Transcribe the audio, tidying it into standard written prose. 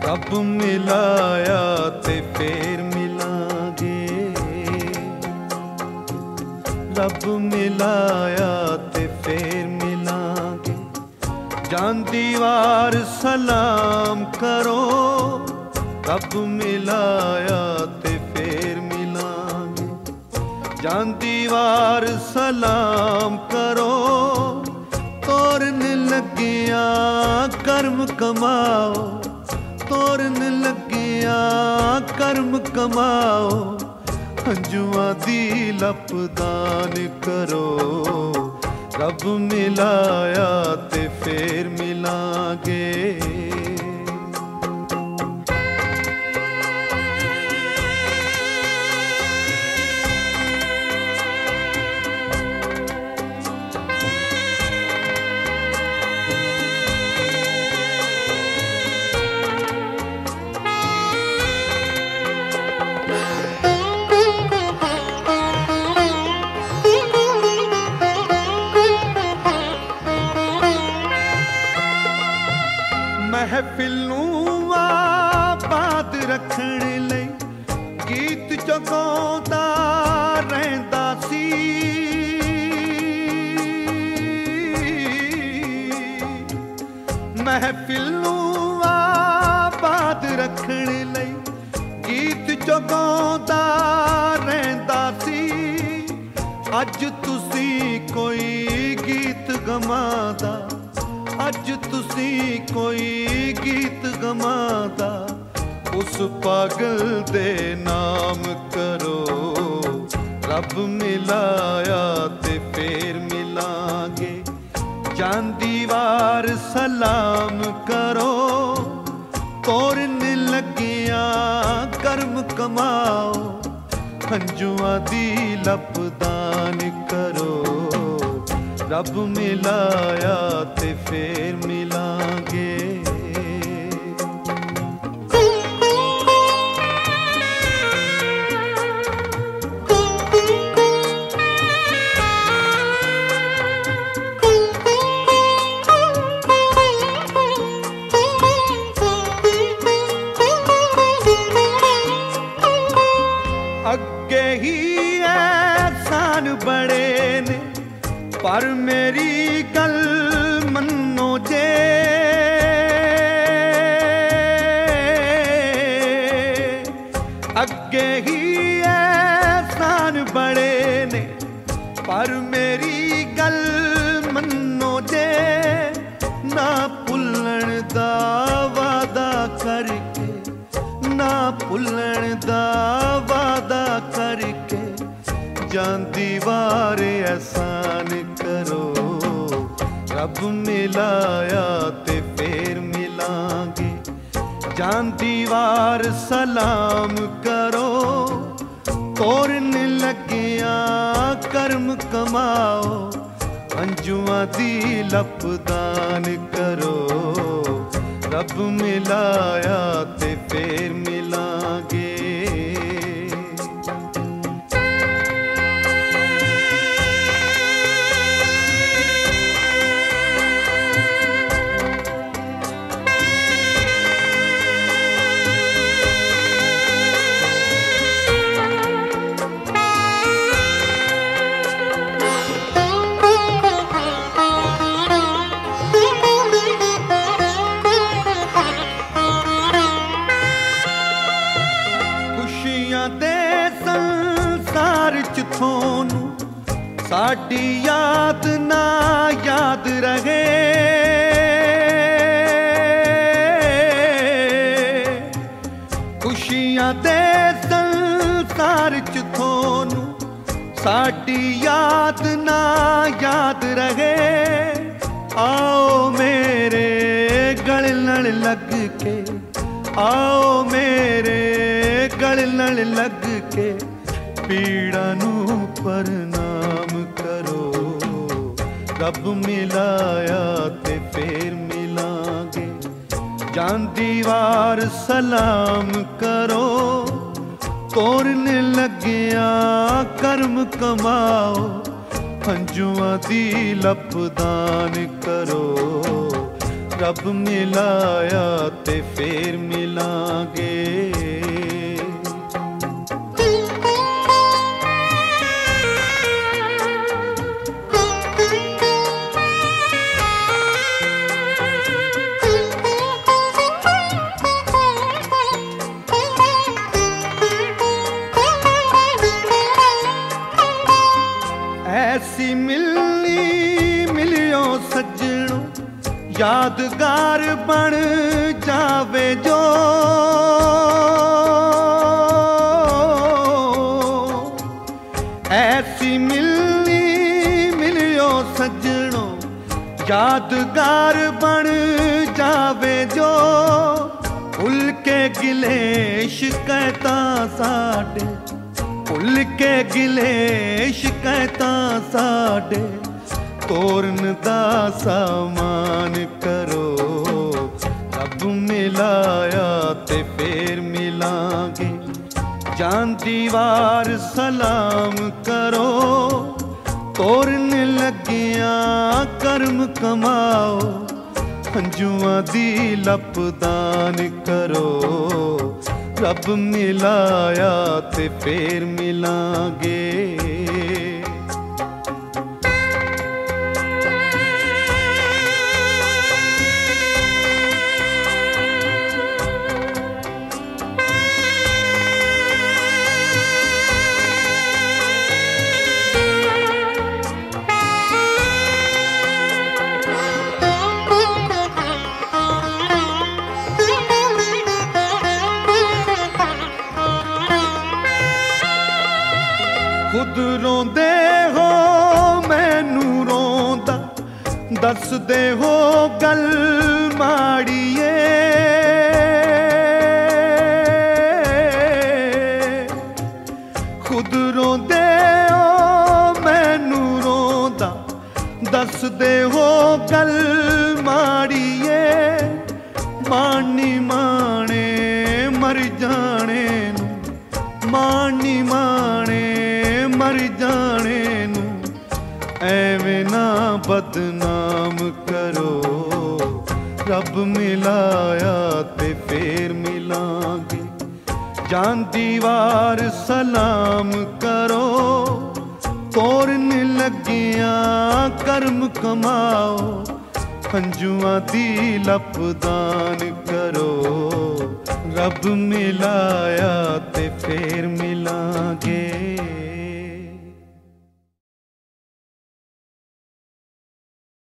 रब मिलाया ते फिर मिलांगे, रब मिलाया ते फिर मिलांगे। जांदी वार सलाम करो, रब मिलाया ते फिर मिलांगे। जांदी वार सलाम करो, तोरन लगिया कर्म कमाओ, तोरन लगिया कर्म कमाओ। हंजुआं दी लपदान करो, रब मिलाया ते फिर मिलांगे। महफिल नूं आबाद रखण लई गीत जगाउंदा रहिंदा सी। महफिल नूं आबाद रखण लई गीत जगाउंदा रहिंदा सी। अज तुसी कोई गीत गवांदा, अज तुसी कोई गीत गवांदा, उस पागल दे नाम करो। रब मिलाया ते फिर मिलांगे। जांदी वार सलाम करो, तोरन लगिया कर्म कमाओ। हंजुआं दी लपदान करो, रब मिलाया ते फिर मिलांगे। अगे ही एहसान बड़े ने, पर मेरी गल मन्नो जे। अगे ही एहसान बड़े ने, पर मेरी गल मन्नो जे। ना भुल्लण दा वादा करके, ना भुल्लण दा वादा करके। जांदी वार एहसान करो, रब मिलाया ते फिर मिलांगे। जांदी वार सलाम करो, तोरन लगिया कर्म कमाओ। हंजुआं दी लपदान करो, रब मिलाया ते फिर मिलांगे। थोनू साडी याद ना याद रहे। खुशियां दे संसार च थोनू साडी याद ना याद रहे। आओ मेरे गल नाल लग के, आओ मेरे गल नाल लग के। पीड़ा नू प्रणाम करो, रब मिलाया ते फिर मिलांगे। जांदी वार सलाम करो, तोरन लगिया कर्म कमाओ। हंजुआं दी लपदान करो, ਰੱਬ ਮਿਲਾਇਆ ਤੇ ਫੇਰ ਮਿਲਾਂਗੇ। ऐसी मिलनी मिलियो सज्जणों यादगार बन जावे जो। ऐसी मिलनी मिलियो सज्जणों यादगार बन जावे जो। भुल के गिले शिकायतां साडे, भुल के गिले शिकायतां साडे, तोरन दा सामान करो। रब मिलाया ते फेर मिलांगे। जान दीवार सलाम करो, तोरन लगिया कर्म कमाओ। हंजुआं दी लपदान करो। रब मिलाया ते फेर मिलांगे। खुद रोंदे हो मैनू रोंदा, दसदे हो गल माड़िए। खुद रोंदे हो मैनू रोंदा, दसदे हो गल माड़िए। मानी माने मर जाने नू, मानी माने मर जाने नू, ऐवें ना बदनाम करो। रब मिलाया ते फेर मिलांगे। जान दीवार सलाम करो, तोरन लगिया कर्म कमाओ। हंजुआं दी लपदान करो। रब मिलाया ते फेर